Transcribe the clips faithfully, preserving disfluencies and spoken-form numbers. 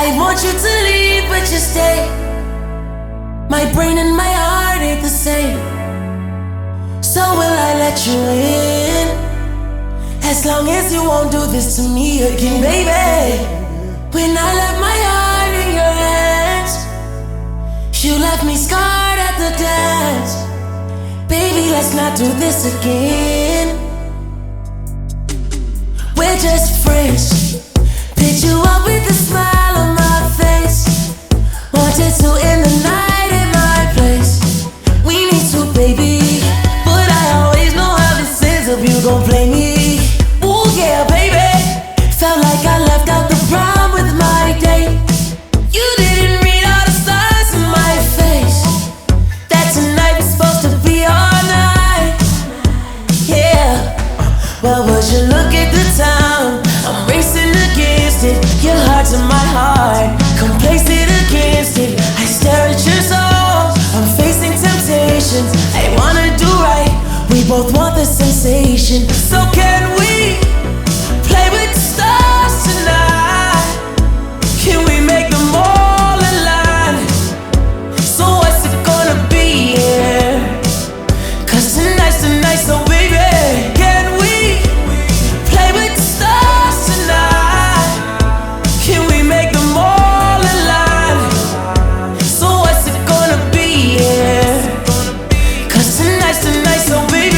I want you to leave, but you stay. My brain and my heart ain't the same. So will I let you in? As long as you won't do this to me again, baby. When I left my heart in your hands, you left me scarred at the dance. Baby, let's not do this again. We're just friends. Picked you up with a smile on my face. Wanted to end the night in my place. We need to, baby, but I always know how this ends if you gon' play me. Ooh yeah, baby. Felt like I left out the prom with my date. You didn't read all the signs in my face. That tonight was supposed to be our night. Yeah. Well, would you look at the time? I'm racing against it. Your heart's in my heart. Come place it against it. I stare at your soul. I'm facing temptations. I wanna do right. We both want the sensation. So can we play with the stars tonight? Can we make them all align? So what's it gonna be? Yeah. Cause tonight's the night, so baby, can we play with the stars tonight? Can we make them all align? So what's it gonna be? Yeah. Cause tonight's the night, so baby.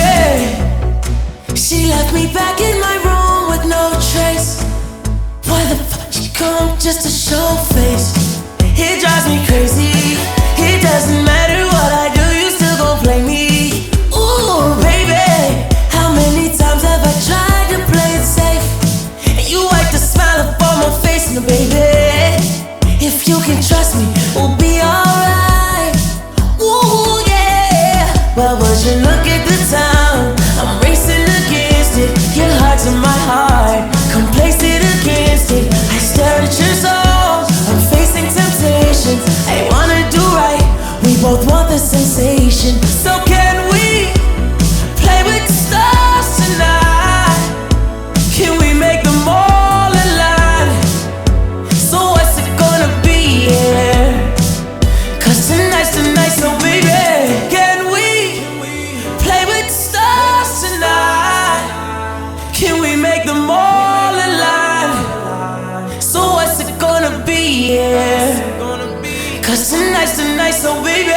She left me back in my room with no trace. Why the fuck she come just to show face? It drives me crazy. It doesn't matter what I do, you still gon' play me. Ooh, baby, how many times have I tried to play it safe? And you wipe the smile up on my face, now baby, if you can trust me, we'll be alright. Ooh, yeah. Well, would you look at the time? I'm racing against it. Your heart's in my heart. Come place it against it. I stare at your soul. I'm facing temptations. I wanna do right. We both want the sensation. So can we play with the stars tonight? Can we make them all align? So what's it gonna be? Yeah. Cause tonight's the night, so baby, can we play with the stars tonight? Can we make them all align? So what's it gonna be? Yeah. Cause tonight's the night, so baby,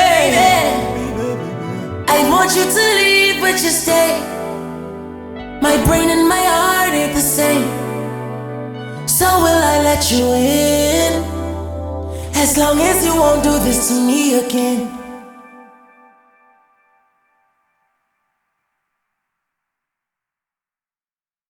I want you to leave, but you stay. My brain and my heart ain't the same. So will I let you in? As long as you won't do this to me again.